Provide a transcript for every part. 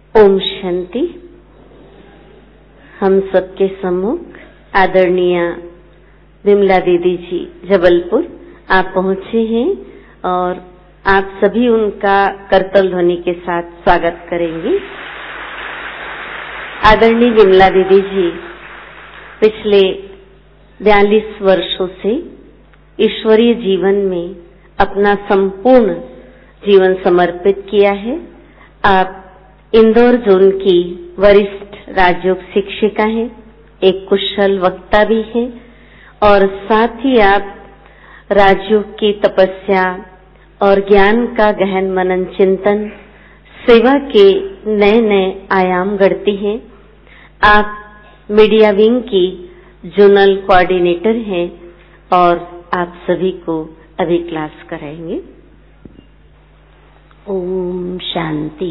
ओम शांति। हम सबके सम्मुख आदरणीय विमला दीदी जी जबलपुर आप पहुंचे हैं और आप सभी उनका करतल ध्वनि के साथ स्वागत करेंगे। आदरणीय विमला दीदी जी पिछले 42 वर्षों से ईश्वरीय जीवन में अपना संपूर्ण जीवन समर्पित किया है। आप इंदौर जोन की वरिष्ठ राजयोग शिक्षिका हैं, एक कुशल वक्ता भी हैं और साथ ही आप राजयोग की तपस्या और ज्ञान का गहन मनन चिंतन सेवा के नए नए आयाम गढ़ती हैं। आप मीडिया विंग की जोनल कोऑर्डिनेटर हैं और आप सभी को अभी क्लास कराएंगे। ओम शांति।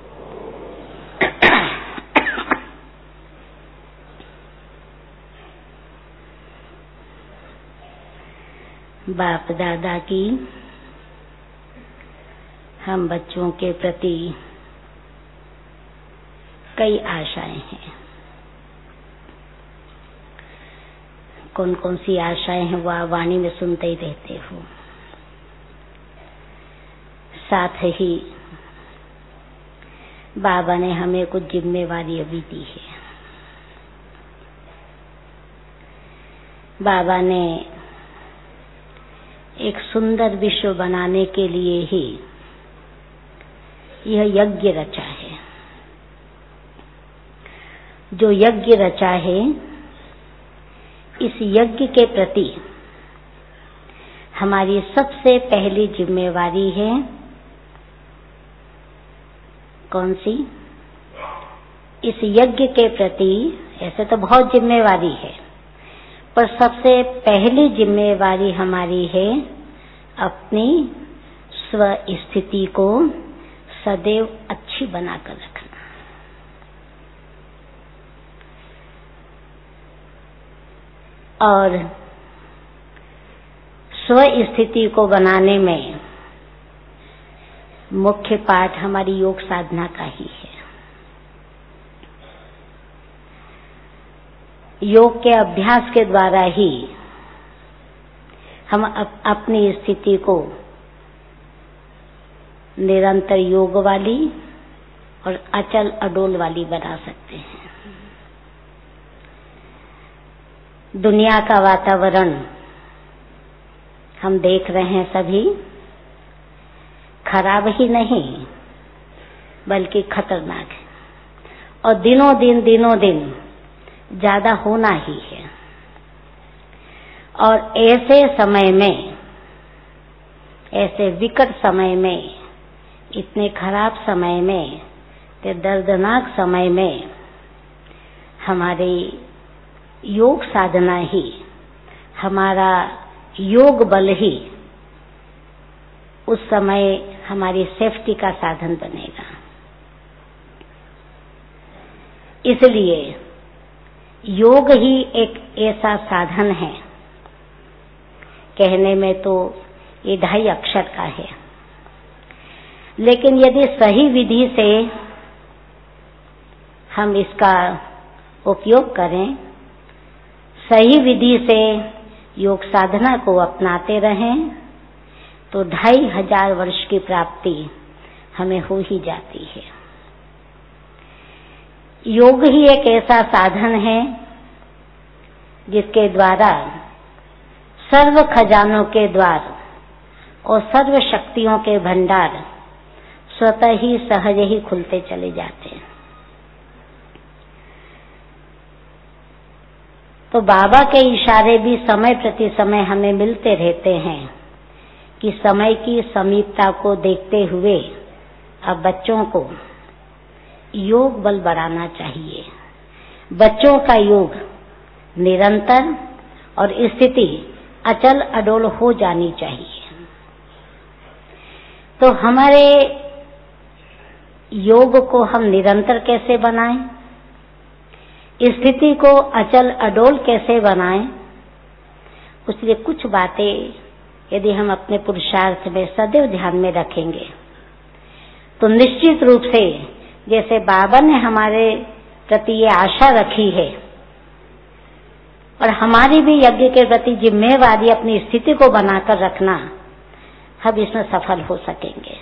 बाप दादा की हम बच्चों के प्रति कई आशाएं हैं। कौन कौन सी आशाएं हैं वह वाणी में सुनते ही रहते हो। साथ ही बाबा ने हमें कुछ जिम्मेवारी अभी दी है। बाबा ने एक सुंदर विश्व बनाने के लिए ही यह यज्ञ रचा है। जो यज्ञ रचा है, इस यज्ञ के प्रति हमारी सबसे पहली जिम्मेवारी है कौन सी? इस यज्ञ के प्रति ऐसे तो बहुत जिम्मेवारी है, पर सबसे पहली जिम्मेवारी हमारी है अपनी स्व स्थिति को सदैव अच्छी बनाकर रखना। और स्व स्थिति को बनाने में मुख्य पाठ हमारी योग साधना का ही है। योग के अभ्यास के द्वारा ही हम अपनी स्थिति को निरंतर योग वाली और अचल अडोल वाली बना सकते हैं। दुनिया का वातावरण हम देख रहे हैं, सभी खराब ही नहीं बल्कि खतरनाक है और दिनों दिन ज्यादा होना ही है। और ऐसे समय में, ऐसे विकट समय में, इतने खराब समय में, इतने दर्दनाक समय में हमारी योग साधना ही, हमारा योग बल ही उस समय हमारी सेफ्टी का साधन बनेगा। इसलिए योग ही एक ऐसा साधन है, कहने में तो ये 2.5 अक्षर का है, लेकिन यदि सही विधि से हम इसका उपयोग करें, सही विधि से योग साधना को अपनाते रहें, तो 2500 वर्ष की प्राप्ति हमें हो ही जाती है। योग ही एक ऐसा साधन है जिसके द्वारा सर्व खजानों के द्वार और सर्व शक्तियों के भंडार स्वतः ही सहज ही खुलते चले जाते हैं। तो बाबा के इशारे भी समय प्रति समय हमें मिलते रहते हैं कि समय की समीपता को देखते हुए अब बच्चों को योग बल बढ़ाना चाहिए। बच्चों का योग निरंतर और स्थिति अचल अडोल हो जानी चाहिए। तो हमारे योग को हम निरंतर कैसे बनाएं, स्थिति को अचल अडोल कैसे बनाएं, उसलिए कुछ बातें यदि हम अपने पुरुषार्थ में सदैव ध्यान में रखेंगे तो निश्चित रूप से जैसे बाबा ने हमारे प्रति ये आशा रखी है और हमारी भी यज्ञ के प्रति जिम्मेवारी अपनी स्थिति को बनाकर रखना, हम इसमें सफल हो सकेंगे।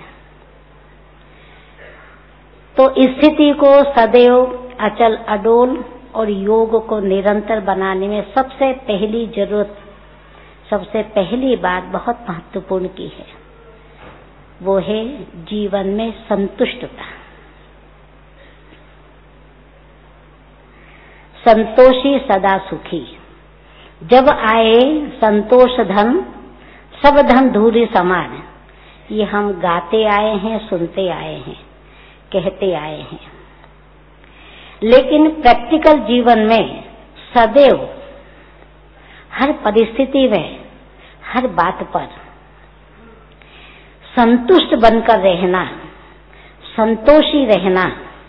तो स्थिति को सदैव अचल अडोल और योग को निरंतर बनाने में सबसे पहली जरूरत, सबसे पहली बात बहुत महत्वपूर्ण की है, वो है जीवन में संतुष्टता। संतोषी सदा सुखी, जब आए संतोष धन सब धन धूरी समान। ये हम गाते आए हैं, सुनते आए हैं, कहते आए हैं, लेकिन प्रैक्टिकल जीवन में सदैव हर परिस्थिति में, हर बात पर संतुष्ट बनकर रहना, संतोषी रहना,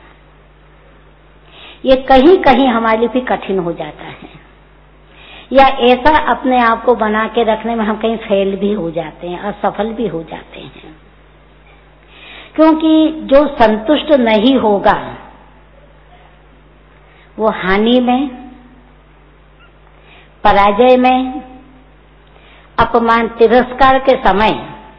ये कहीं कहीं हमारे लिए भी कठिन हो जाता है, या ऐसा अपने आप को बना के रखने में हम कहीं फेल भी हो जाते हैं, असफल भी हो जाते हैं। क्योंकि जो संतुष्ट नहीं होगा वो हानि में, पराजय में, अपमान तिरस्कार के समय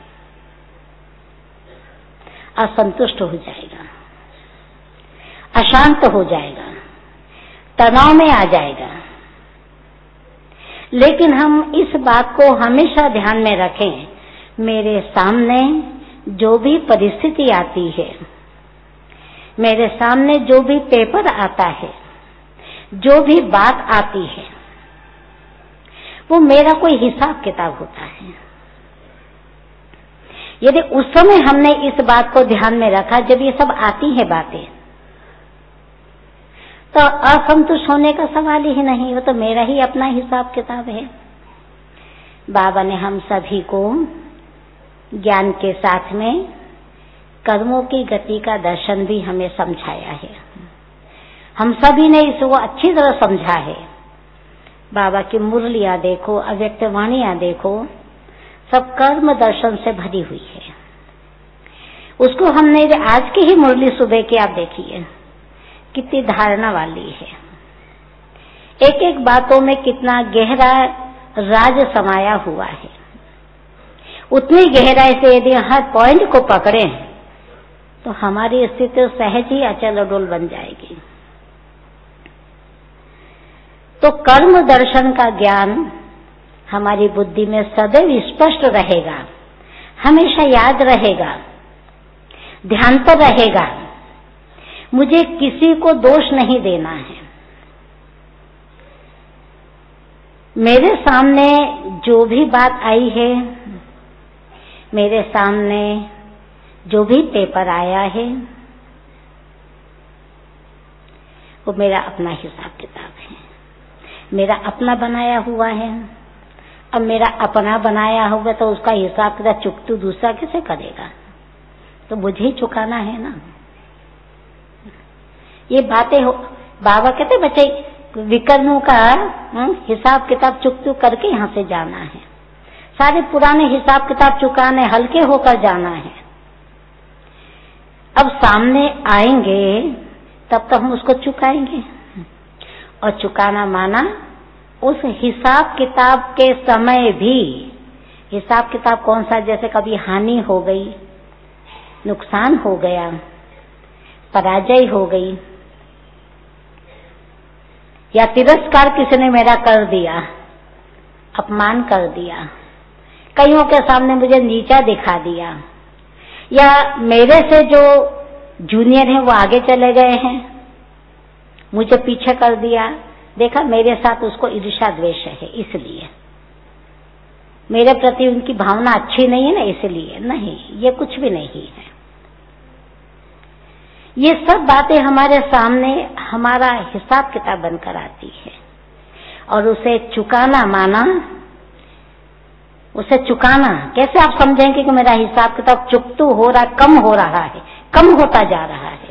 असंतुष्ट हो जाएगा, अशांत हो जाएगा, तनाव में आ जाएगा। लेकिन हम इस बात को हमेशा ध्यान में रखें, मेरे सामने जो भी परिस्थिति आती है, मेरे सामने जो भी पेपर आता है, जो भी बात आती है, वो मेरा कोई हिसाब किताब होता है। यदि उस समय हमने इस बात को ध्यान में रखा, जब ये सब आती है बातें, तो असंतुष्ट होने का सवाल ही नहीं, वो तो मेरा ही अपना हिसाब किताब है। बाबा ने हम सभी को ज्ञान के साथ में कर्मों की गति का दर्शन भी हमें समझाया है। हम सभी ने इसको अच्छी तरह समझा है। बाबा की मुरलियां देखो, अव्यक्त वाणियां देखो, सब कर्म दर्शन से भरी हुई है। उसको हमने आज की ही मुरली सुबह की आप देखिए, कितनी धारणा वाली है, एक एक बातों में कितना गहरा राज समाया हुआ है। उतनी गहराई से यदि हर पॉइंट को पकड़े तो हमारी स्थिति सहज ही अचल अडोल बन जाएगी। तो कर्म दर्शन का ज्ञान हमारी बुद्धि में सदैव स्पष्ट रहेगा, हमेशा याद रहेगा, ध्यान पर रहेगा। मुझे किसी को दोष नहीं देना है। मेरे सामने जो भी बात आई है, मेरे सामने जो भी पेपर आया है, वो मेरा अपना हिसाब किताब है, मेरा अपना बनाया हुआ है। अब मेरा अपना बनाया हुआ तो उसका हिसाब किताब चुकतू दूसरा कैसे करेगा? तो मुझे ही चुकाना है ना। ये बातें हो, बाबा कहते बच्चे विकर्मों का हिसाब किताब चुकतू करके यहाँ से जाना है। सारे पुराने हिसाब किताब चुकाने, हल्के होकर जाना है। अब सामने आएंगे तब तो हम उसको चुकाएंगे, और चुकाना माना उस हिसाब किताब के समय भी। हिसाब किताब कौन सा? जैसे कभी हानि हो गई, नुकसान हो गया, पराजय हो गई, या तिरस्कार किसी ने मेरा कर दिया, अपमान कर दिया, कईयों के सामने मुझे नीचा दिखा दिया, या मेरे से जो जूनियर हैं वो आगे चले गए हैं, मुझे पीछे कर दिया। देखा, मेरे साथ उसको ईर्ष्या द्वेष है, इसलिए मेरे प्रति उनकी भावना अच्छी नहीं है ना, इसलिए। नहीं, ये कुछ भी नहीं है। ये सब बातें हमारे सामने हमारा हिसाब किताब बनकर आती है, और उसे चुकाना माना, उसे चुकाना कैसे आप समझेंगे कि मेरा हिसाब किताब चुकतू हो रहा, कम हो रहा है, कम होता जा रहा है।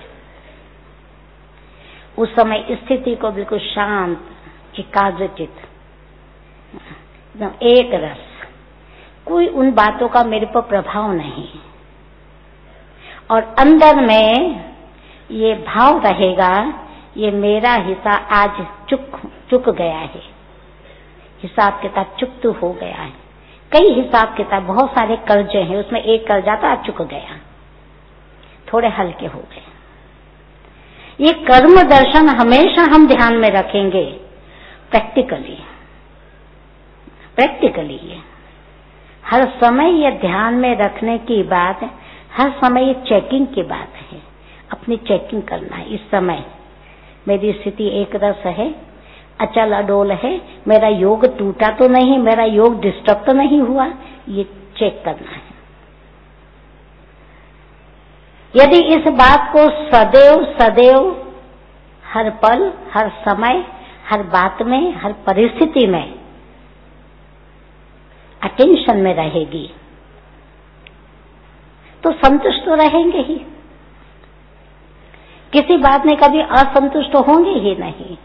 उस समय स्थिति को बिल्कुल शांत, एकाग्रचित, एकदम एक रस, कोई उन बातों का मेरे पर प्रभाव नहीं, और अंदर में ये भाव रहेगा, ये मेरा हिस्सा आज चुक गया है, हिसाब किताब चुकता हो गया है। कई हिसाब किताब, बहुत सारे कर्जे हैं, उसमें एक कर्जा तो आज चुक गया, थोड़े हल्के हो गए। ये कर्म दर्शन हमेशा हम ध्यान में रखेंगे, प्रैक्टिकली ये हर समय ये ध्यान में रखने की बात, हर समय ये चेकिंग की बात है, अपनी चेकिंग करना है। इस समय मेरी स्थिति एक रस है, अचल अडोल है, मेरा योग टूटा तो नहीं, मेरा योग डिस्टर्ब तो नहीं हुआ, ये चेक करना है। यदि इस बात को सदैव हर पल, हर समय, हर बात में, हर परिस्थिति में अटेंशन में रहेगी तो संतुष्ट तो रहेंगे ही, किसी बात में कभी असंतुष्ट होंगे ही नहीं।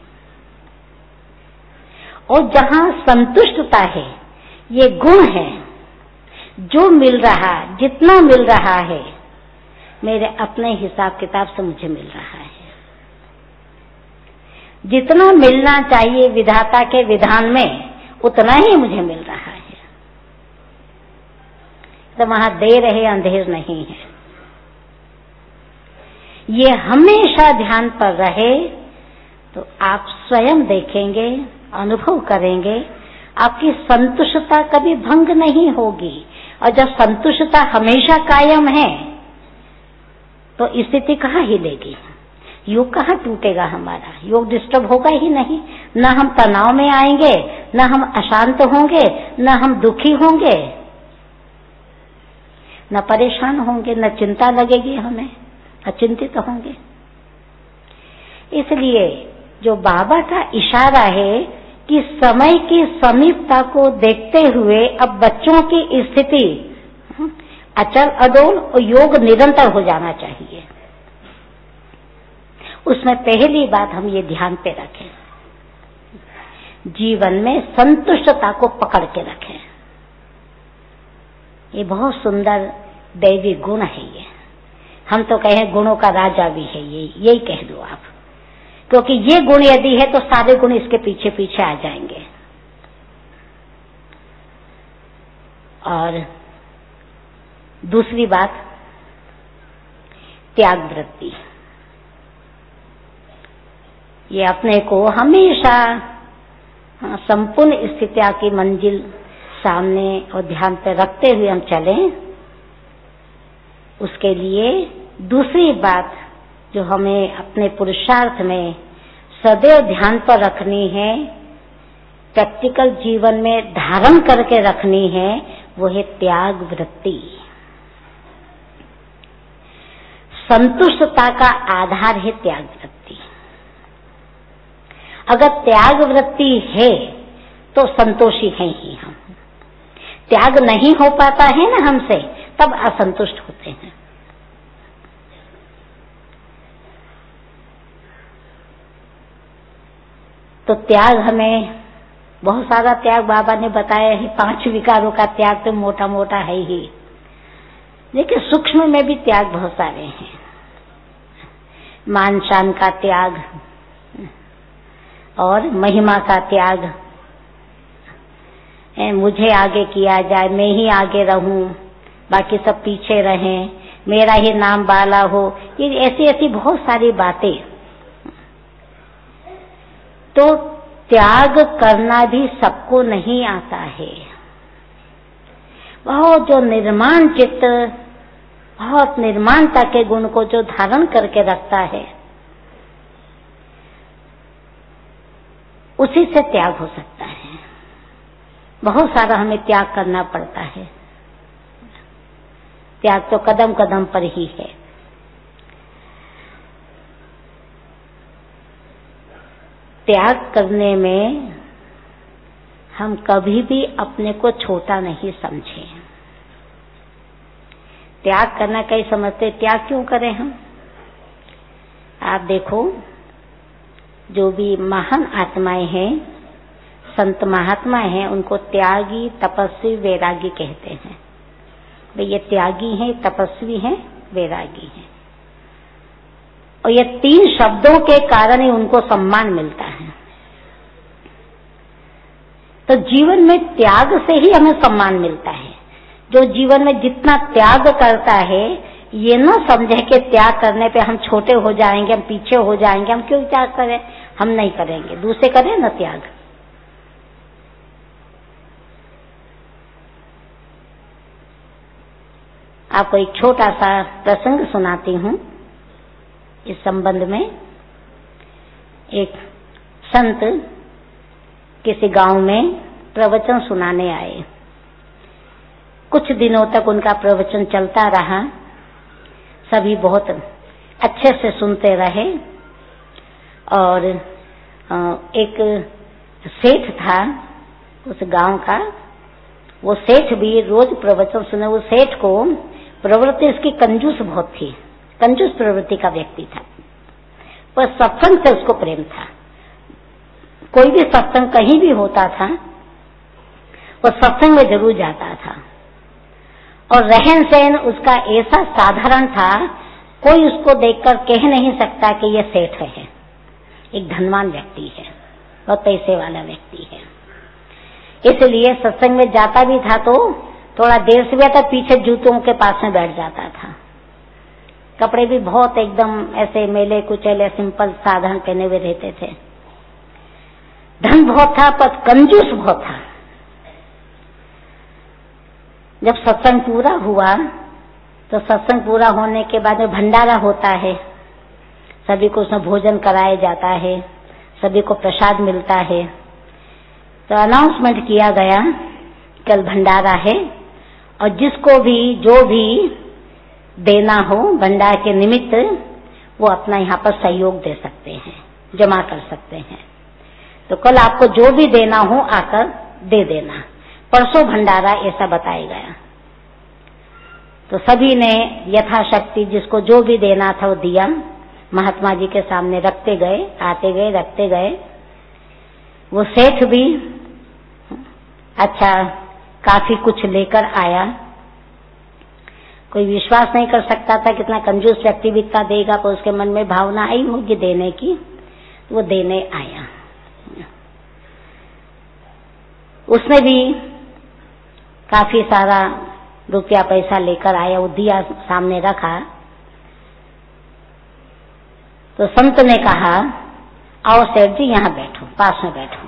और जहां संतुष्टता है, ये गुण है, जो मिल रहा, जितना मिल रहा है मेरे अपने हिसाब किताब से मुझे मिल रहा है, जितना मिलना चाहिए विधाता के विधान में उतना ही मुझे मिल रहा है। तो वहां देर है, अंधेर नहीं है। ये हमेशा ध्यान पर रहे तो आप स्वयं देखेंगे, अनुभव करेंगे, आपकी संतुष्टता कभी भंग नहीं होगी। और जब संतुष्टता हमेशा कायम है तो स्थिति कहाँ हिलेगी, योग कहाँ टूटेगा हमारा, योग डिस्टर्ब होगा ही नहीं। न हम तनाव में आएंगे, न हम अशांत होंगे, न हम दुखी होंगे, न परेशान होंगे, न चिंता लगेगी हमें, अचिंतित होंगे। इसलिए जो बाबा का इशारा है कि समय की समीपता को देखते हुए अब बच्चों की स्थिति अचल अडोल और योग निरंतर हो जाना चाहिए, उसमें पहली बात हम ये ध्यान पे रखें, जीवन में संतुष्टता को पकड़ के रखें। ये बहुत सुंदर दैवी गुण है ये, हम तो कहें गुणों का राजा भी है ये, यही कह दो आप, क्योंकि ये गुण यदि है तो सारे गुण इसके पीछे पीछे आ जाएंगे। और दूसरी बात, त्याग वृत्ति, ये अपने को हमेशा संपूर्ण स्थितियों की मंजिल सामने और ध्यान पर रखते हुए हम चलें। उसके लिए दूसरी बात जो हमें अपने पुरुषार्थ में सदैव ध्यान पर रखनी है, प्रैक्टिकल जीवन में धारण करके रखनी है, वो है त्याग वृत्ति। संतुष्टता का आधार है त्याग वृत्ति। अगर त्याग वृत्ति है तो संतोषी हैं ही हम। त्याग नहीं हो पाता है ना हमसे, तब असंतुष्ट होते हैं। तो त्याग हमें बहुत सारा त्याग बाबा ने बताया है, 5 विकारों का त्याग तो मोटा मोटा है ही, लेकिन सूक्ष्म में भी त्याग बहुत सारे हैं। मान शान का त्याग और महिमा का त्याग, मुझे आगे किया जाए, मैं ही आगे रहूं, बाकी सब पीछे रहें, मेरा ही नाम बाला हो, ये ऐसी ऐसी बहुत सारी बातें। तो त्याग करना भी सबको नहीं आता है। बहुत जो निर्माण चित्त, बहुत निर्माणता के गुण को जो धारण करके रखता है, उसी से त्याग हो सकता है। बहुत सारा हमें त्याग करना पड़ता है। त्याग तो कदम कदम पर ही है। त्याग करने में हम कभी भी अपने को छोटा नहीं समझे। त्याग करना कई समझते, त्याग क्यों करें हम? आप देखो, जो भी महान आत्माएं हैं, संत महात्मा हैं, उनको त्यागी, तपस्वी, वैरागी कहते हैं। भाई ये त्यागी हैं, तपस्वी हैं, वैरागी हैं। और ये 3 शब्दों के कारण ही उनको सम्मान मिलता है। तो जीवन में त्याग से ही हमें सम्मान मिलता है। जो जीवन में जितना त्याग करता है, ये ना समझे कि त्याग करने पे हम छोटे हो जाएंगे, हम पीछे हो जाएंगे, हम क्यों त्याग करें, हम नहीं करेंगे, दूसरे करें ना त्याग। आपको एक छोटा सा प्रसंग सुनाती हूँ इस संबंध में। एक संत किसी गांव में प्रवचन सुनाने आए। कुछ दिनों तक उनका प्रवचन चलता रहा, सभी बहुत अच्छे से सुनते रहे। और एक सेठ था उस गांव का, वो सेठ भी रोज प्रवचन सुने। वो सेठ को प्रवृत्ति इसकी कंजूस बहुत थी, कंजूस प्रवृत्ति का व्यक्ति था, पर सत्संग से उसको प्रेम था। कोई भी सत्संग कहीं भी होता था, वो सत्संग में जरूर जाता था। और रहन सहन उसका ऐसा साधारण था, कोई उसको देखकर कह नहीं सकता कि ये सेठ है, एक धनवान व्यक्ति है, बहुत पैसे वाला व्यक्ति है। इसलिए सत्संग में जाता भी था तो थोड़ा देर से भी आता, पीछे जूतों के पास में बैठ जाता था। कपड़े भी बहुत एकदम ऐसे मेले कुचेले सिंपल साधारण पहने हुए रहते थे। धन बहुत था पर कंजूस बहुत था। जब सत्संग पूरा हुआ तो सत्संग पूरा होने के बाद में भंडारा होता है, सभी को उसमें भोजन कराया जाता है, सभी को प्रसाद मिलता है। तो अनाउंसमेंट किया गया कल भंडारा है और जिसको भी जो भी देना हो भंडारे के निमित्त, वो अपना यहाँ पर सहयोग दे सकते हैं, जमा कर सकते हैं। तो कल आपको जो भी देना हो आकर दे देना, परसों भंडारा ऐसा बताया गया। तो सभी ने यथाशक्ति जिसको जो भी देना था वो दिया, महात्मा जी के सामने रखते गए, आते गए, रखते गए। वो सेठ भी अच्छा काफी कुछ लेकर आया। कोई विश्वास नहीं कर सकता था कितना कंजूस व्यक्ति भी इतना देगा, पर उसके मन में भावना आई होगी देने की, वो देने आया। उसने भी काफी सारा रुपया पैसा लेकर आया, वो दिया, सामने रखा। तो संत ने कहा, आओ सेठ जी यहाँ बैठो, पास में बैठो।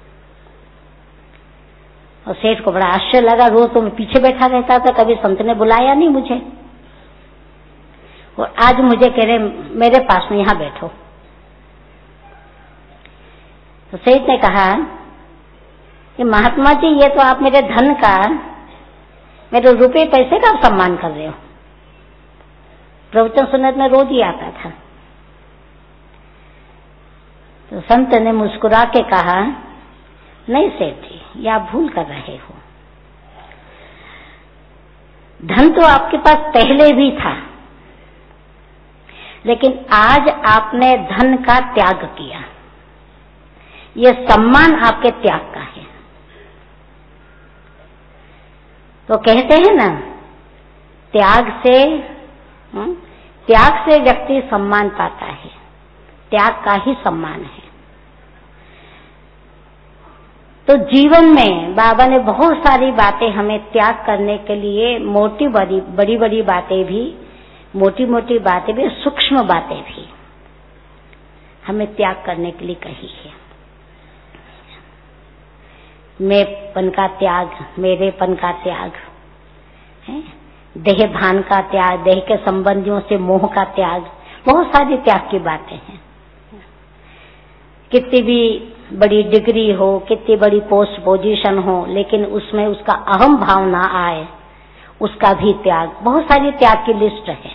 और सेठ को बड़ा आश्चर्य लगा, रोज तो मैं पीछे बैठा रहता था, कभी संत ने बुलाया नहीं मुझे, और आज मुझे कह रहे मेरे पास में यहाँ बैठो। तो सेठ ने कहा कि महात्मा जी, ये तो आप मेरे धन का, मेरे रुपए पैसे का सम्मान कर रहे हो। प्रवचन सुनने में रोज ही आता था। तो संत ने मुस्कुरा के कहा, नहीं सेठ जी, ये आप भूल कर रहे हो। धन तो आपके पास पहले भी था, लेकिन आज आपने धन का त्याग किया। ये सम्मान आपके त्याग का है। तो कहते हैं ना, त्याग से व्यक्ति सम्मान पाता है, त्याग का ही सम्मान है। तो जीवन में बाबा ने बहुत सारी बातें हमें त्याग करने के लिए, बड़ी बड़ी बातें भी, मोटी मोटी बातें भी, सूक्ष्म बातें भी हमें त्याग करने के लिए कही है। मैंपन का त्याग, मेरेपन का त्याग है, देह भान का त्याग, देह के संबंधियों से मोह का त्याग, बहुत सारी त्याग की बातें हैं। कितनी भी बड़ी डिग्री हो, कितनी बड़ी पोस्ट पोजीशन हो, लेकिन उसमें उसका अहम भाव ना आए, उसका भी त्याग, बहुत सारी त्याग की लिस्ट है।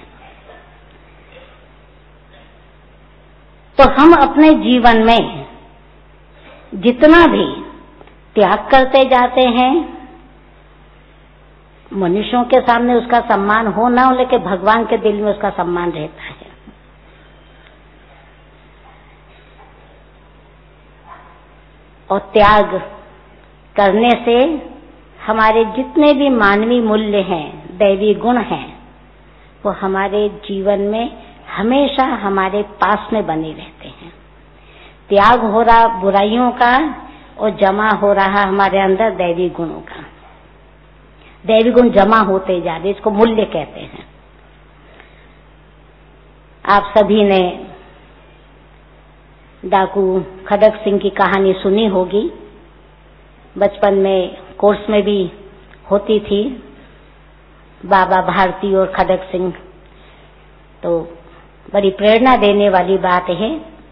तो हम अपने जीवन में जितना भी त्याग करते जाते हैं, मनुष्यों के सामने उसका सम्मान हो ना हो, लेकिन भगवान के दिल में उसका सम्मान रहता है। और त्याग करने से हमारे जितने भी मानवीय मूल्य हैं, दैवी गुण हैं, वो हमारे जीवन में हमेशा हमारे पास में बने रहते हैं। त्याग हो रहा बुराइयों का और जमा हो रहा हमारे अंदर दैवी गुणों का। दैवी गुण जमा होते जा रहे, इसको मूल्य कहते हैं। आप सभी ने डाकू खड़क सिंह की कहानी सुनी होगी, बचपन में कोर्स में भी होती थी, बाबा भारती और खड़क सिंह। तो बड़ी प्रेरणा देने वाली बात है।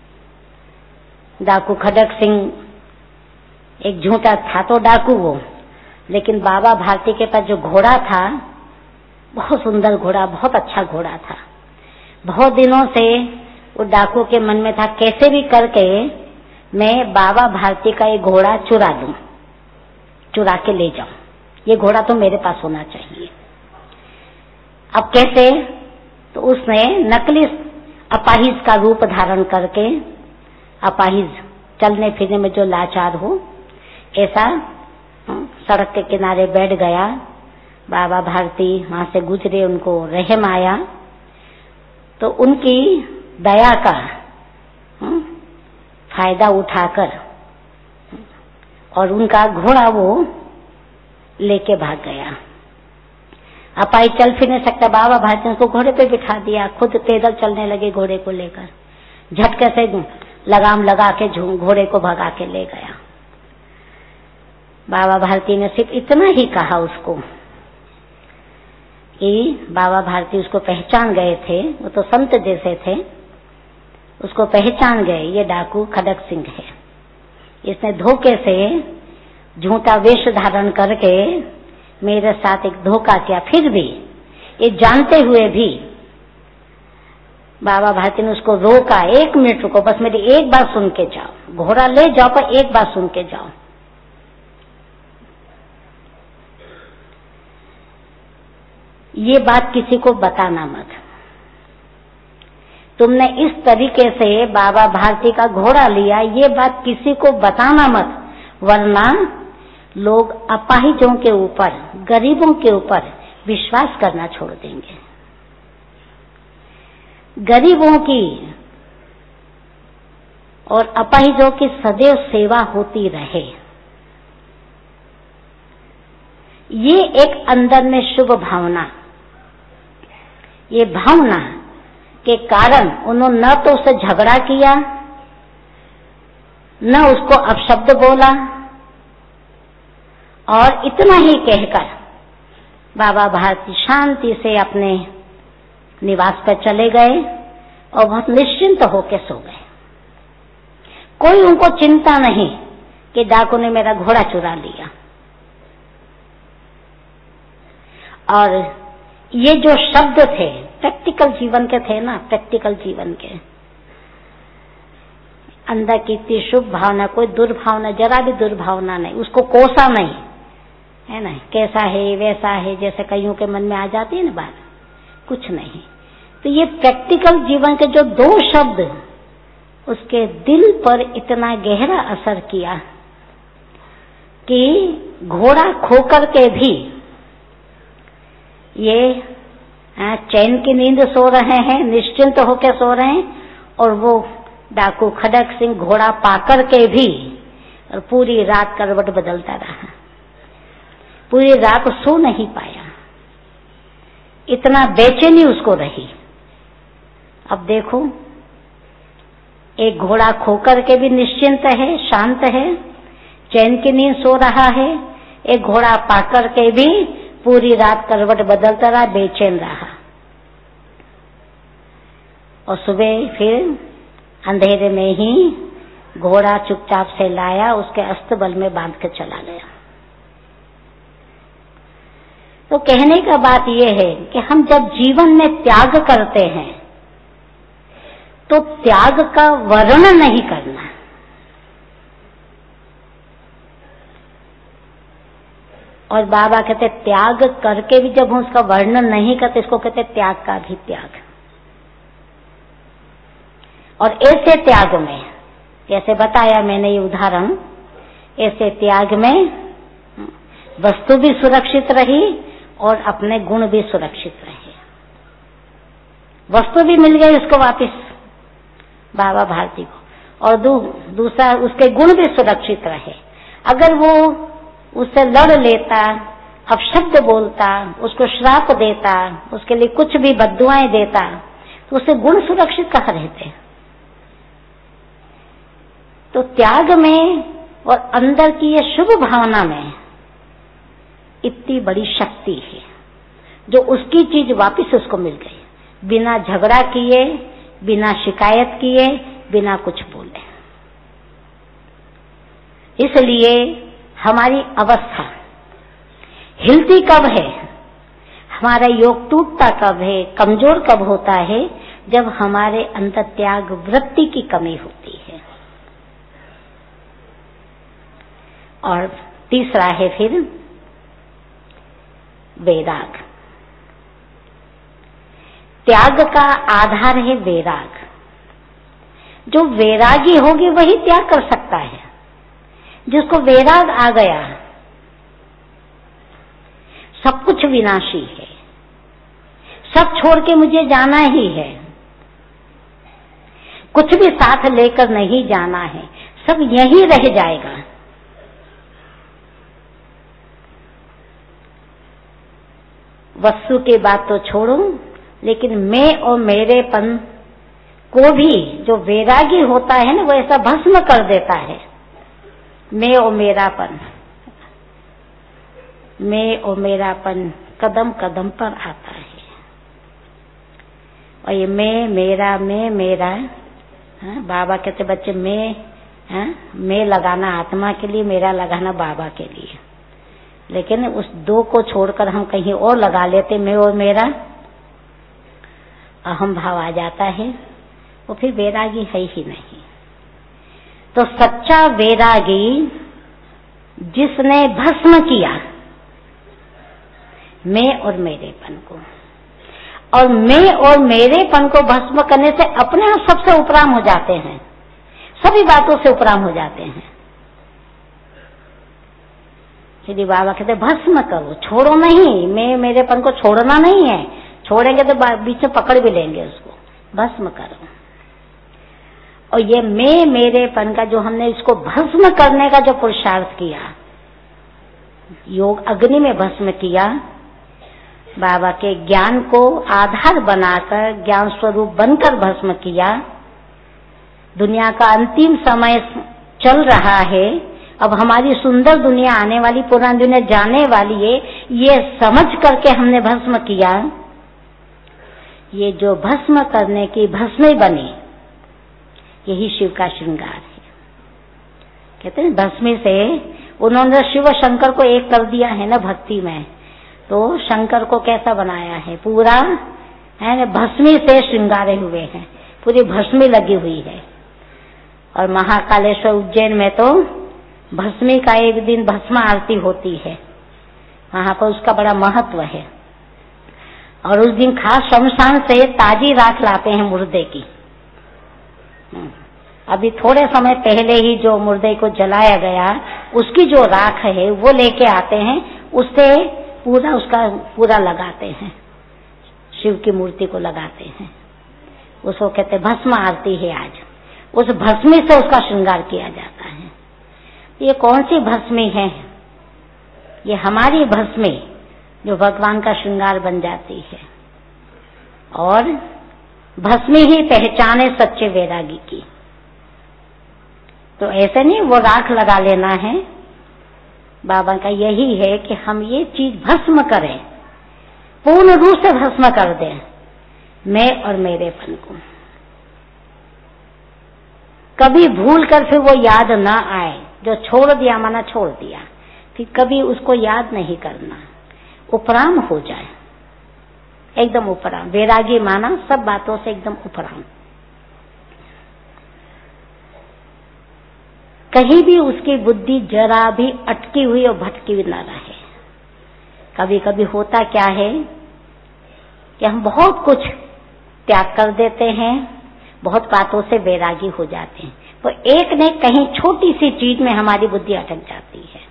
डाकू खड़क सिंह एक झूठा था तो डाकू वो, लेकिन बाबा भारती के पास जो घोड़ा था, बहुत सुंदर घोड़ा, बहुत अच्छा घोड़ा था। बहुत दिनों से वो डाकू के मन में था, कैसे भी करके मैं बाबा भारती का ये घोड़ा चुरा लूं, चुरा के ले जाऊं, ये घोड़ा तो मेरे पास होना चाहिए। अब कैसे? तो उसने नकली अपाहिज का रूप धारण करके, अपाहिज चलने फिरने में जो लाचार हो, ऐसा सड़क के किनारे बैठ गया। बाबा भारती वहां से गुजरे, उनको रहम आया, तो उनकी दया का फायदा उठाकर और उनका घोड़ा वो लेके भाग गया। अपाई चल फिर नहीं सकता, बाबा भारती ने उसको घोड़े पे बिठा दिया, खुद पैदल चलने लगे घोड़े को लेकर। झटके से लगाम लगा के घोड़े को भगा के ले गया। बाबा भारती ने सिर्फ इतना ही कहा उसको कि बाबा भारती उसको पहचान गए थे, वो तो संत जैसे थे, उसको पहचान गए, ये डाकू खड़क सिंह है। इसने धोखे से झूठा वेश धारण करके मेरे साथ एक धोखा किया। फिर भी ये जानते हुए भी बाबा भारती ने उसको रोका, 1 मिनट रुको, बस मेरी एक बार सुन के जाओ, घोड़ा ले जाओ पर एक बार सुन के जाओ। ये बात किसी को बताना मत, तुमने इस तरीके से बाबा भारती का घोड़ा लिया, ये बात किसी को बताना मत, वरना लोग अपाहिजों के ऊपर, गरीबों के ऊपर विश्वास करना छोड़ देंगे। गरीबों की और अपाहिजों की सदैव सेवा होती रहे, ये एक अंदर में शुभ भावना, ये भावना के कारण उन्होंने न तो उससे झगड़ा किया, न उसको अपशब्द बोला, और इतना ही कहकर बाबा भारती शांति से अपने निवास पर चले गए और बहुत निश्चिंत होकर सो गए। कोई उनको चिंता नहीं कि डाकू ने मेरा घोड़ा चुरा लिया। और ये जो शब्द थे प्रैक्टिकल जीवन के थे ना, प्रैक्टिकल जीवन के अंदर की इतनी शुभ भावना, कोई दुर्भावना, जरा भी दुर्भावना नहीं, उसको कोसा नहीं है ना, कैसा है वैसा है जैसे कईयों के मन में आ जाती है ना बात, कुछ नहीं। तो ये प्रैक्टिकल जीवन के जो 2 शब्द उसके दिल पर इतना गहरा असर किया कि घोड़ा खोकर के भी ये चैन की नींद सो रहे हैं, निश्चिंत होकर सो रहे हैं, और वो डाकू खड़क सिंह घोड़ा पाकर के भी और पूरी रात करवट बदलता रहा, पूरी रात सो नहीं पाया, इतना बेचैनी उसको रही। अब देखो, एक घोड़ा खोकर के भी निश्चिंत है, शांत है, चैन की नींद सो रहा है, एक घोड़ा पाकर के भी पूरी रात करवट बदलता रहा, बेचैन रहा। और सुबह फिर अंधेरे में ही घोड़ा चुपचाप से लाया, उसके अस्तबल में बांध कर चला गया। तो कहने का बात यह है कि हम जब जीवन में त्याग करते हैं तो त्याग का वर्णन नहीं करना। और बाबा कहते त्याग करके भी जब हम उसका वर्णन नहीं करते, इसको कहते त्याग का भी त्याग। और ऐसे त्याग में, जैसे बताया मैंने ये उदाहरण, ऐसे त्याग में वस्तु भी सुरक्षित रही और अपने गुण भी सुरक्षित रहे। वस्तु भी मिल गई उसको वापस बाबा भारती को, और दूसरा उसके गुण भी सुरक्षित रहे। अगर वो उससे लड़ लेता, अपशब्द बोलता, उसको श्राप देता, उसके लिए कुछ भी बद्दुआएं देता, तो उससे गुण सुरक्षित कहाँ रहते। तो त्याग में और अंदर की ये शुभ भावना में इतनी बड़ी शक्ति है, जो उसकी चीज वापस उसको मिल गई, बिना झगड़ा किए, बिना शिकायत किए, बिना कुछ बोले। इसलिए हमारी अवस्था हिलती कब है, हमारा योग टूटता कब है, कमजोर कब होता है, जब हमारे अंदर त्याग वृत्ति की कमी होती है। और तीसरा है फिर वैराग। त्याग का आधार है वैराग। जो वैरागी होगी वही त्याग कर सकता है। जिसको वैराग आ गया, सब कुछ विनाशी है, सब छोड़ के मुझे जाना ही है, कुछ भी साथ लेकर नहीं जाना है, सब यहीं रह जाएगा। वस्तु की बात तो छोड़ो, लेकिन मैं और मेरेपन को भी जो वैरागी होता है ना, वो ऐसा भस्म कर देता है। मैं और मेरापन, मैं और मेरापन कदम कदम पर आता है। और ये मैं मेरा बाबा कहते बच्चे मैं लगाना आत्मा के लिए, मेरा लगाना बाबा के लिए। लेकिन उस दो को छोड़कर हम कहीं और लगा लेते, मैं और मेरा, अहम भाव आ जाता है, वो फिर वैरागी है ही नहीं। तो सच्चा वैरागी जिसने भस्म किया मैं और मेरेपन को, और मैं और मेरेपन को भस्म करने से अपने आप सबसे उपराम हो जाते हैं, सभी बातों से उपराम हो जाते हैं। श्री बाबा कहते भस्म करो, छोड़ो नहीं, मैं मेरेपन को छोड़ना नहीं है, छोड़ेंगे तो बीच में पकड़ भी लेंगे उसको, भस्म करो। और ये मैं मेरेपन का जो हमने इसको भस्म करने का जो पुरुषार्थ किया, योग अग्नि में भस्म किया, बाबा के ज्ञान को आधार बनाकर ज्ञान स्वरूप बनकर भस्म किया। दुनिया का अंतिम समय चल रहा है, अब हमारी सुंदर दुनिया आने वाली, पुरानी दुनिया जाने वाली है, ये समझ करके हमने भस्म किया। ये जो भस्म करने की भस्म बनी, यही शिव का श्रृंगार है। कहते हैं भस्मी से उन्होंने शिव शंकर को एक कर दिया है ना भक्ति में, तो शंकर को कैसा बनाया है, पूरा है ना भस्मी से श्रृंगारे हुए हैं, पूरी भस्मी लगी हुई है। और महाकालेश्वर उज्जैन में तो भस्मी का एक दिन भस्म आरती होती है, वहां पर उसका बड़ा महत्व है। और उस दिन खास शमशान से ताजी राख लाते हैं मुर्दे की। अभी थोड़े समय पहले ही जो मुर्दे को जलाया गया, उसकी जो राख है वो लेके आते हैं, उससे पूरा उसका पूरा लगाते हैं, शिव की मूर्ति को लगाते हैं। उसको कहते भस्म आरती है आज। उस भस्मी से उसका श्रृंगार किया जाता है। ये कौन सी भस्मी है? ये हमारी भस्मी जो भगवान का श्रृंगार बन जाती है। और भस्मी ही पहचाने सच्चे वैरागी की। तो ऐसे नहीं वो राख लगा लेना है, बाबा का यही है कि हम ये चीज भस्म करें, पूर्ण रूप से भस्म कर दें मैं और मेरेपन को। कभी भूल कर फिर वो याद ना आए, जो छोड़ दिया माना छोड़ दिया, फिर कभी उसको याद नहीं करना, उपराम हो जाए, एकदम उपराम। वैरागी माना सब बातों से एकदम उपराम। कहीं भी उसकी बुद्धि जरा भी अटकी हुई और भटकी हुई न रहे। कभी कभी होता क्या है कि हम बहुत कुछ त्याग कर देते हैं, बहुत बातों से वैरागी हो जाते हैं, तो एक ने कहीं छोटी सी चीज में हमारी बुद्धि अटक जाती है।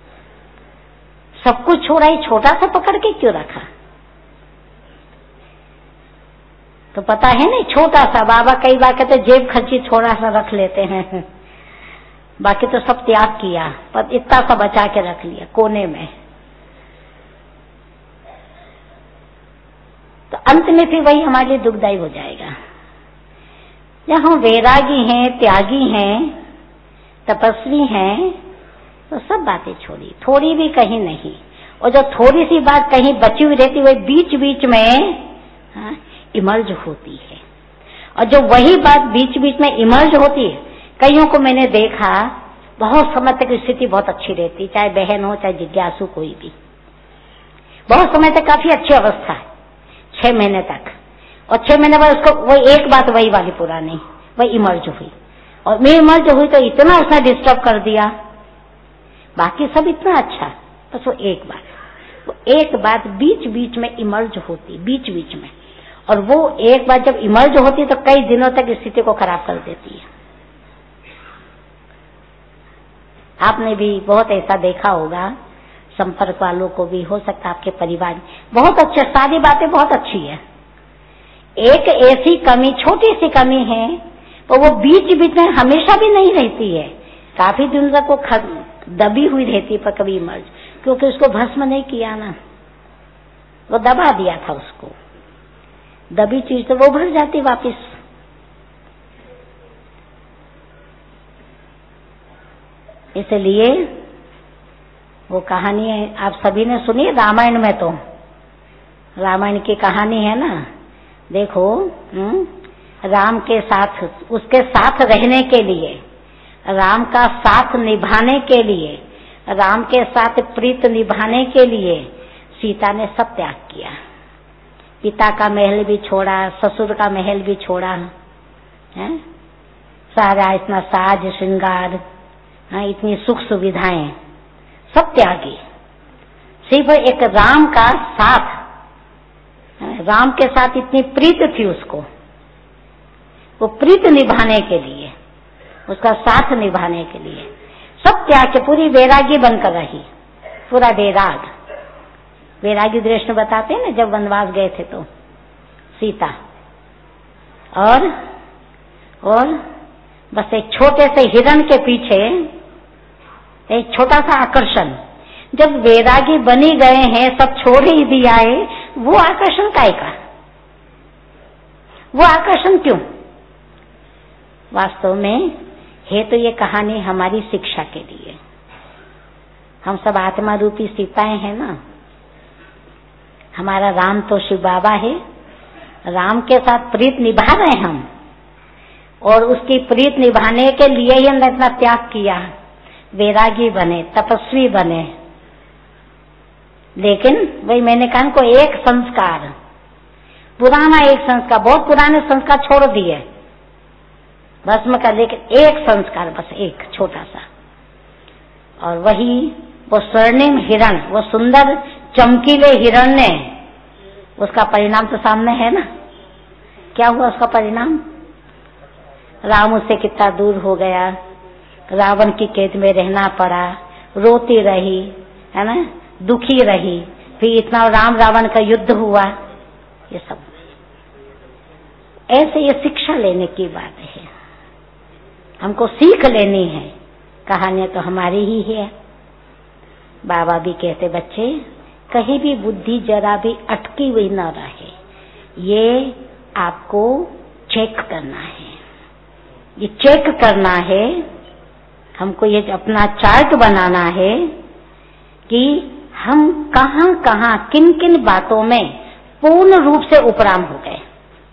सब कुछ छोड़ा ही छोटा सा पकड़ के क्यों रखा? तो पता है नहीं, छोटा सा। बाबा कई बार कहते जेब खर्ची थोड़ा सा रख लेते हैं, बाकी तो सब त्याग किया, पर इतना सा बचा के रख लिया कोने में। तो अंत में फिर वही हमारे लिए दुखदायी हो जाएगा। जब हम वैरागी हैं, त्यागी हैं, तपस्वी हैं, तो सब बातें छोड़ी, थोड़ी भी कहीं नहीं। और जो थोड़ी सी बात कहीं बची हुई रहती वही बीच बीच में इमर्ज होती है। और जो वही बात बीच बीच में इमर्ज होती है, कईयों को मैंने देखा बहुत समय तक स्थिति बहुत अच्छी रहती, चाहे बहन हो चाहे जिज्ञासु कोई भी, बहुत समय तक काफी अच्छी अवस्था है, 6 महीने तक। और 6 महीने बाद उसको वही एक बात वही वाली पुरानी वही इमर्ज हुई। और मैं इमर्ज हुई तो इतना उसने डिस्टर्ब कर दिया, बाकी सब इतना अच्छा, बस वो एक बात बीच बीच में इमर्ज होती, बीच बीच में। और वो एक बार जब इमर्ज होती तो कई दिनों तक स्थिति को खराब कर देती है। आपने भी बहुत ऐसा देखा होगा, संपर्क वालों को भी, हो सकता है आपके परिवार। बहुत अच्छे, सारी बातें बहुत अच्छी है, एक ऐसी कमी, छोटी सी कमी है, तो वो बीच बीच में हमेशा भी नहीं रहती है, काफी दिन तक वो दबी हुई रहती है, पर कभी इमर्ज, क्योंकि उसको भस्म नहीं किया ना, वो दबा दिया था उसको। दबी चीज तो वो भर जाती वापिस। इसलिए वो कहानी है, आप सभी ने सुनी है रामायण में, तो रामायण की कहानी है ना, देखो राम के साथ, उसके साथ रहने के लिए, राम का साथ निभाने के लिए, राम के साथ प्रीत निभाने के लिए सीता ने सब त्याग किया। पिता का महल भी छोड़ा, ससुर का महल भी छोड़ा, है सारा इतना साज श्रृंगार, इतनी सुख सुविधाएं सब त्यागी, सिर्फ एक राम का साथ, राम के साथ इतनी प्रीत थी उसको, वो प्रीत निभाने के लिए, उसका साथ निभाने के लिए सब त्याग के पूरी वैरागी बनकर रही, पूरा वैराग। वैरागी दृष्टि बताते हैं ना, जब वनवास गए थे तो सीता, और बस एक छोटे से हिरण के पीछे एक छोटा सा आकर्षण, जब वैरागी बनी गए हैं, सब छोड़ ही दिया है, वो आकर्षण काहे का? वो आकर्षण क्यों? वास्तव में है तो ये कहानी हमारी शिक्षा के लिए। हम सब आत्मा रूपी सीताएं हैं ना, हमारा राम तो शिव बाबा है, राम के साथ प्रीत निभा रहे हैं हम, और उसकी प्रीत निभाने के लिए ही हमने इतना त्याग किया, वैरागी बने, तपस्वी बने। लेकिन वही मैंने कहा को एक संस्कार, पुराना एक संस्कार, बहुत पुराने संस्कार छोड़ दिए भस्म का, लेकिन एक संस्कार, बस एक छोटा सा, और वही वो स्वर्णिम हिरण, वो सुंदर चमकीले हिरण ने, उसका परिणाम तो सामने है ना, क्या हुआ उसका परिणाम? राम उससे कितना दूर हो गया, रावण की कैद में रहना पड़ा, रोती रही, है ना, दुखी रही, फिर इतना राम रावण का युद्ध हुआ, ये सब ऐसे ये शिक्षा लेने की बात है, हमको सीख लेनी है। कहानियां तो हमारी ही है। बाबा भी कहते बच्चे कहीं भी बुद्धि जरा भी अटकी हुई न रहे, ये आपको चेक करना है, ये चेक करना है, हमको ये अपना चार्ट बनाना है कि हम कहां कहां किन किन बातों में पूर्ण रूप से उपराम हो गए,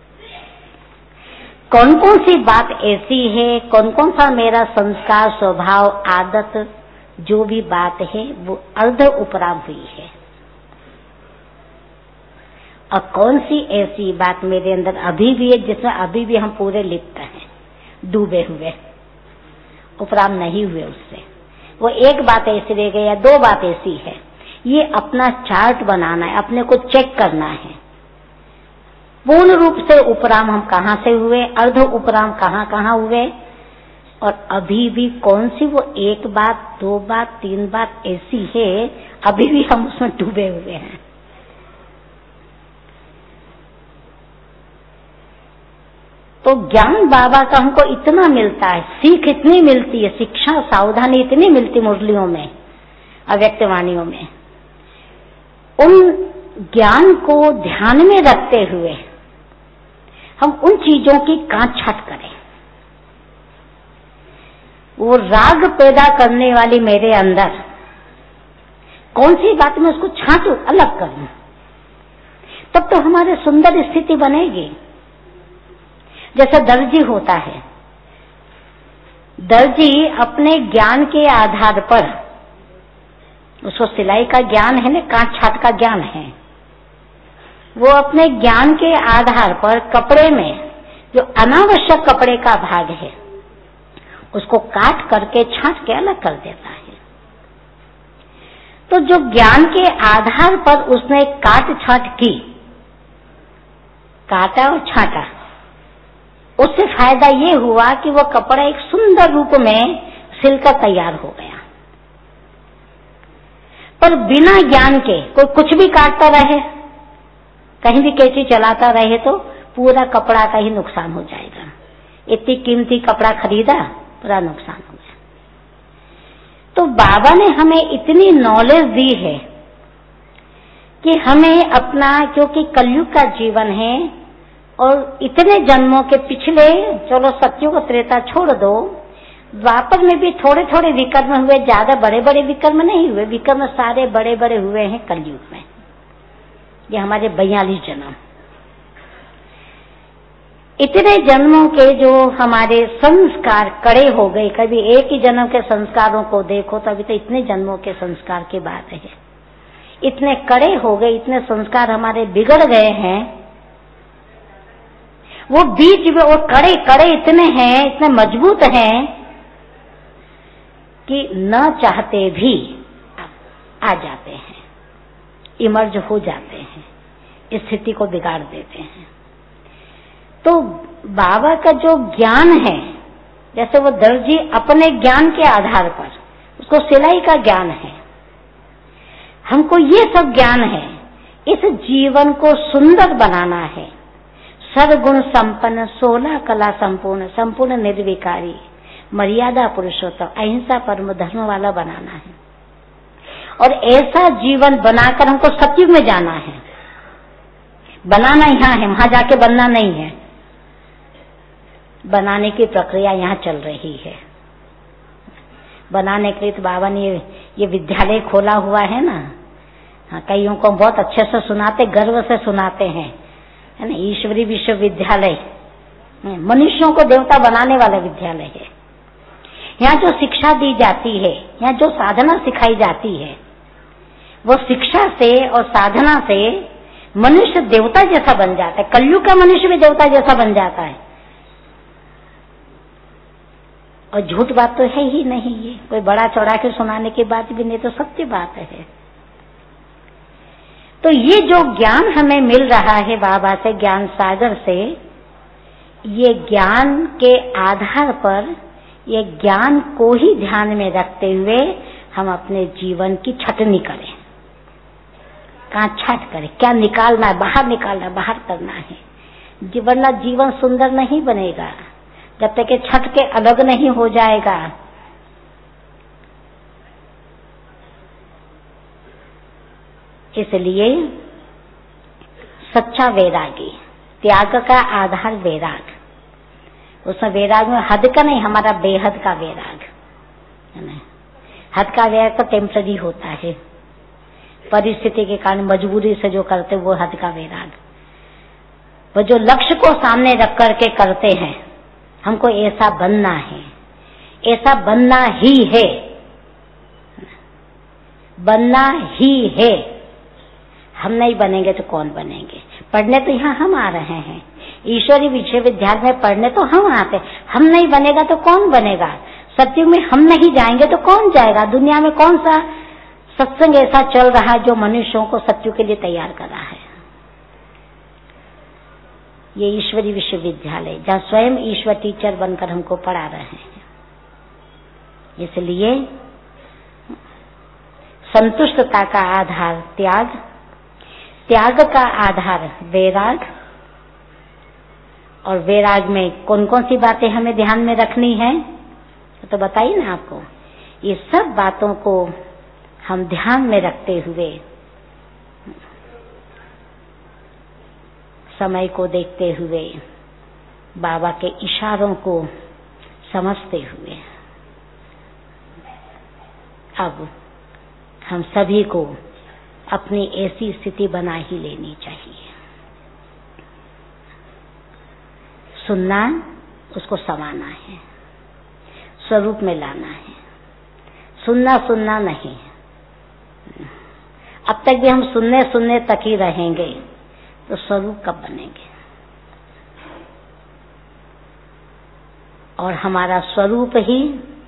कौन कौन सी बात ऐसी है, कौन कौन सा मेरा संस्कार, स्वभाव, आदत, जो भी बात है वो अर्ध उपराम हुई है, और कौन सी ऐसी बात मेरे अंदर अभी भी है जिसमें अभी भी हम पूरे लिप्त हैं, डूबे हुए, उपराम नहीं हुए उससे। वो एक बात ऐसी रह गई या 2 बात ऐसी है, ये अपना चार्ट बनाना है, अपने को चेक करना है, पूर्ण रूप से उपराम हम कहाँ से हुए, अर्ध उपराम कहाँ कहाँ हुए, और अभी भी कौन सी वो 1 बात, 2 बात, 3 बात ऐसी है अभी भी हम उसमें डूबे हुए हैं। तो ज्ञान बाबा का हमको इतना मिलता है, सीख इतनी मिलती है, शिक्षा सावधानी इतनी मिलती मुरलियों में, अव्यक्त वाणियों में। उन ज्ञान को ध्यान में रखते हुए हम उन चीजों की काट छाट करें। वो राग पैदा करने वाली मेरे अंदर कौन सी बात में उसको छांटू, अलग करूं, तब तो हमारे सुंदर स्थिति बनेगी। जैसे दर्जी होता है, दर्जी अपने ज्ञान के आधार पर, उसको सिलाई का ज्ञान है ना, काट छाट का ज्ञान है, वो अपने ज्ञान के आधार पर कपड़े में जो अनावश्यक कपड़े का भाग है उसको काट करके छांट के अलग कर देता है। तो जो ज्ञान के आधार पर उसने काट छांट की, काटा और छांटा, उससे फायदा ये हुआ कि वो कपड़ा एक सुंदर रूप में सिलकर तैयार हो गया। पर बिना ज्ञान के कोई कुछ भी काटता रहे, कहीं भी कैंची चलाता रहे तो पूरा कपड़ा का ही नुकसान हो जाएगा। इतनी कीमती कपड़ा खरीदा, पूरा नुकसान हो गया। तो बाबा ने हमें इतनी नॉलेज दी है कि हमें अपना, क्योंकि कलयुग का जीवन है और इतने जन्मों के पिछले, चलो सत्युग त्रेता छोड़ दो, द्वापर में भी थोड़े थोड़े विकर्म हुए, ज्यादा बड़े बड़े विकर्म नहीं हुए। विकर्म सारे बड़े बड़े हुए हैं कलयुग में। ये हमारे 42 जन्म, इतने जन्मों के जो हमारे संस्कार कड़े हो गए। कभी एक ही जन्म के संस्कारों को देखो तो अभी तो इतने जन्मों के संस्कार की बात है, इतने कड़े हो गए, इतने संस्कार हमारे बिगड़ गए हैं। वो बीच में वो कड़े कड़े इतने हैं, इतने मजबूत हैं कि न चाहते भी आ जाते हैं, इमर्ज हो जाते हैं, स्थिति को बिगाड़ देते हैं। तो बाबा का जो ज्ञान है, जैसे वो दर्जी अपने ज्ञान के आधार पर, उसको सिलाई का ज्ञान है, हमको ये सब ज्ञान है। इस जीवन को सुंदर बनाना है, सर्वगुण संपन्न, 16 कला संपूर्ण, संपूर्ण निर्विकारी, मर्यादा पुरुषोत्तम, अहिंसा परम धर्म वाला बनाना है। और ऐसा जीवन बनाकर हमको सत्युग में जाना है। बनाना यहाँ है, वहां जाके बनना नहीं है। बनाने की प्रक्रिया यहाँ चल रही है। बनाने के लिए तो बाबा ने ये विद्यालय खोला हुआ है ना। हाँ, कईयों को बहुत अच्छे से सुनाते, गर्व से सुनाते हैं, है ना। ईश्वरी विश्वविद्यालय मनुष्यों को देवता बनाने वाला विद्यालय है। यहाँ जो शिक्षा दी जाती है, यहाँ जो साधना सिखाई जाती है, वो शिक्षा से और साधना से मनुष्य देवता जैसा बन जाता है। कलयुग का मनुष्य भी देवता जैसा बन जाता है। और झूठ बात तो है ही नहीं, ये कोई बड़ा चौड़ा के सुनाने की बात भी नहीं, तो सत्य बात है। तो ये जो ज्ञान हमें मिल रहा है बाबा से, ज्ञान सागर से, ये ज्ञान के आधार पर, ये ज्ञान को ही ध्यान में रखते हुए हम अपने जीवन की छटनी करें, काट छाट करें। क्या निकालना है, बाहर निकालना है, बाहर करना है, वरना जीवन सुंदर नहीं बनेगा जब तक कि छट के अलग नहीं हो जाएगा। इसलिए सच्चा वैरागी, त्याग का आधार वैराग, उसमें वैराग में हद का नहीं, हमारा बेहद का वैराग है ना। हद का वैराग तो टेम्पररी होता है, परिस्थिति के कारण मजबूरी से जो करते वो हद का वैराग। वो जो लक्ष्य को सामने रख करके करते हैं, हमको ऐसा बनना है, ऐसा बनना ही है, बनना ही है। हम नहीं बनेंगे तो कौन बनेंगे। पढ़ने तो यहाँ हम आ रहे हैं, ईश्वरी विश्वविद्यालय में पढ़ने तो हम आते, हम नहीं बनेगा तो कौन बनेगा। सत्युग में हम नहीं जाएंगे तो कौन जाएगा। दुनिया में कौन सा सत्संग ऐसा चल रहा है जो मनुष्यों को सत्युग के लिए तैयार कर रहा है। ये ईश्वरी विश्वविद्यालय, जहाँ स्वयं ईश्वर टीचर बनकर हमको पढ़ा रहे हैं। इसलिए संतुष्टता का आधार त्याग, त्याग का आधार वैराग, और वैराग में कौन कौन सी बातें हमें ध्यान में रखनी है तो बताइए ना आपको। ये सब बातों को हम ध्यान में रखते हुए, समय को देखते हुए, बाबा के इशारों को समझते हुए, अब हम सभी को अपनी ऐसी स्थिति बना ही लेनी चाहिए। सुनना, उसको समाना है, स्वरूप में लाना है। सुनना सुनना नहीं, अब तक भी हम सुनने सुनने तक ही रहेंगे तो स्वरूप कब बनेंगे? और हमारा स्वरूप ही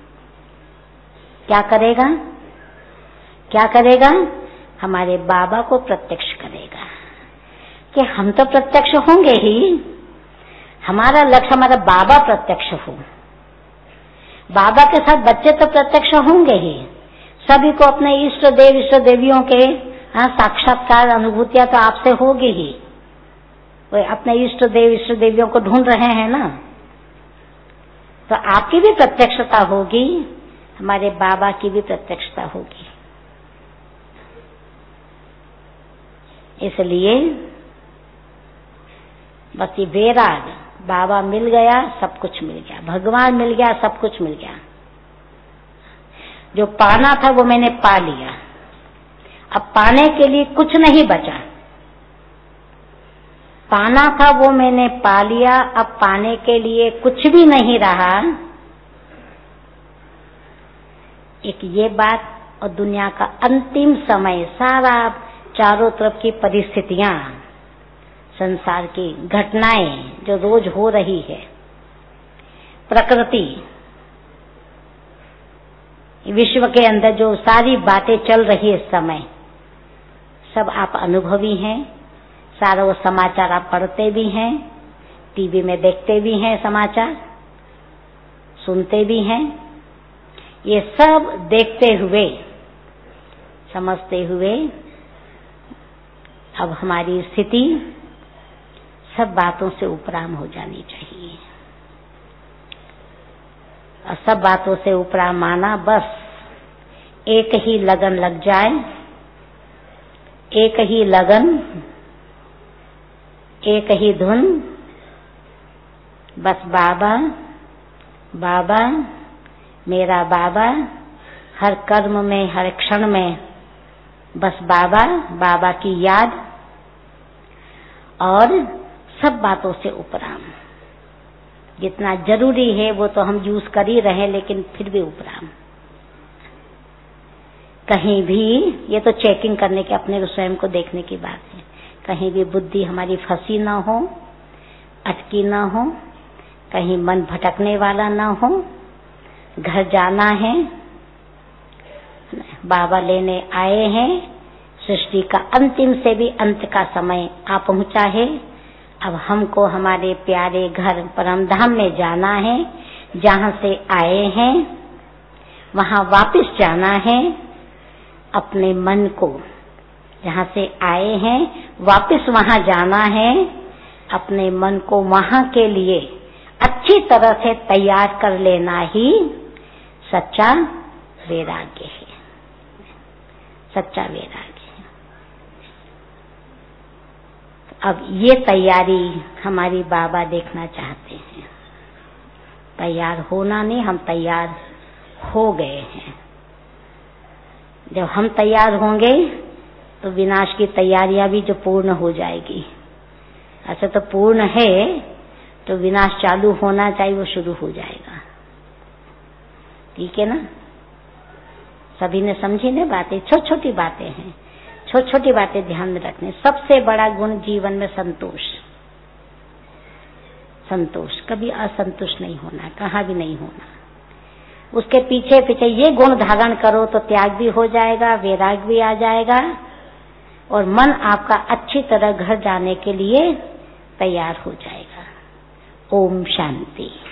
क्या करेगा? क्या करेगा? हमारे बाबा को प्रत्यक्ष करेगा। कि हम तो प्रत्यक्ष होंगे ही, हमारा लक्ष्य हमारा बाबा प्रत्यक्ष हो। बाबा के साथ बच्चे तो प्रत्यक्ष होंगे ही, सभी को अपने इष्ट देव इष्ट देवियों के साक्षात्कार अनुभूतियां तो आपसे होगी ही। वो अपने इष्ट देव इष्ट देवियों को ढूंढ रहे हैं ना, तो आपकी भी प्रत्यक्षता होगी, हमारे बाबा की भी प्रत्यक्षता होगी। इसलिए बस ये वैराग, बाबा मिल गया सब कुछ मिल गया, भगवान मिल गया सब कुछ मिल गया। जो पाना था वो मैंने पा लिया, अब पाने के लिए कुछ नहीं बचा। पाना था वो मैंने पा लिया, अब पाने के लिए कुछ भी नहीं रहा। एक ये बात, और दुनिया का अंतिम समय, सारा चारों तरफ की परिस्थितियां, संसार की घटनाएं जो रोज हो रही है, प्रकृति, विश्व के अंदर जो सारी बातें चल रही है इस समय, सब आप अनुभवी हैं। सारा वो समाचार आप पढ़ते भी हैं, टीवी में देखते भी हैं, समाचार सुनते भी हैं। ये सब देखते हुए, समझते हुए, अब हमारी स्थिति सब बातों से उपराम हो जानी चाहिए। और सब बातों से उपराम माना, बस एक ही लगन लग जाए, एक ही लगन, एक ही धुन, बस बाबा बाबा, मेरा बाबा, हर कर्म में हर क्षण में बस बाबा, बाबा की याद, और सब बातों से उपराम। जितना जरूरी है वो तो हम यूज कर ही रहे, लेकिन फिर भी उपराम। कहीं भी, ये तो चेकिंग करने के, अपने स्वयं को देखने की बात है, कहीं भी बुद्धि हमारी फंसी ना हो, अटकी ना हो, कहीं मन भटकने वाला ना हो। घर जाना है, बाबा लेने आए हैं, सृष्टि का अंतिम से भी अंत का समय आ पहुंचा है। अब हमको हमारे प्यारे घर परम धाम में जाना है, जहां से आए हैं वहां वापस जाना है। अपने मन को, जहां से आए हैं वापस वहां जाना है। अपने मन को वहां के लिए अच्छी तरह से तैयार कर लेना ही सच्चा वैराग्य है, सच्चा वैराग्य है। अब ये तैयारी हमारी बाबा देखना चाहते हैं। तैयार होना नहीं, हम तैयार हो गए हैं। जब हम तैयार होंगे तो विनाश की तैयारियां भी जो पूर्ण हो जाएगी। ऐसा तो पूर्ण है, तो विनाश चालू होना चाहिए, वो शुरू हो जाएगा। ठीक है ना? सभी ने समझी ना बातें? छोटी छोटी बातें हैं, छोटी छोटी बातें ध्यान में रखने। सबसे बड़ा गुण जीवन में संतोष। संतोष, कभी असंतुष्ट नहीं होना, कहाँ भी नहीं होना। उसके पीछे पीछे ये गुण धारण करो तो त्याग भी हो जाएगा, वैराग भी आ जाएगा, और मन आपका अच्छी तरह घर जाने के लिए तैयार हो जाएगा। ओम शांति।